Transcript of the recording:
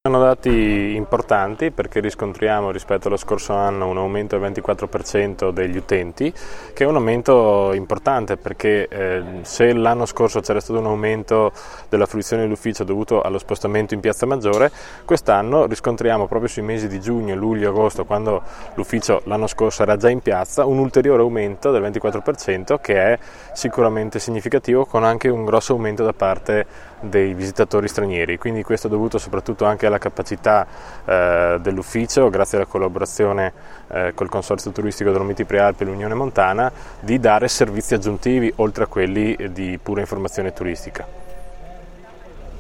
sono dati importanti perché riscontriamo rispetto allo scorso anno un aumento del 24% degli utenti, che è un aumento importante perché se l'anno scorso c'era stato un aumento della fruizione dell'ufficio dovuto allo spostamento in Piazza Maggiore, quest'anno riscontriamo proprio sui mesi di giugno, luglio, agosto, quando l'ufficio l'anno scorso era già in piazza, un ulteriore aumento del 24% che è sicuramente significativo, con anche un grosso aumento da parte dei visitatori stranieri. Quindi questo è dovuto soprattutto anche alla capacità dell'ufficio, grazie alla collaborazione col Consorzio Turistico Dolomiti Prealpi e l'Unione Montana, di dare servizi aggiuntivi oltre a quelli di pura informazione turistica.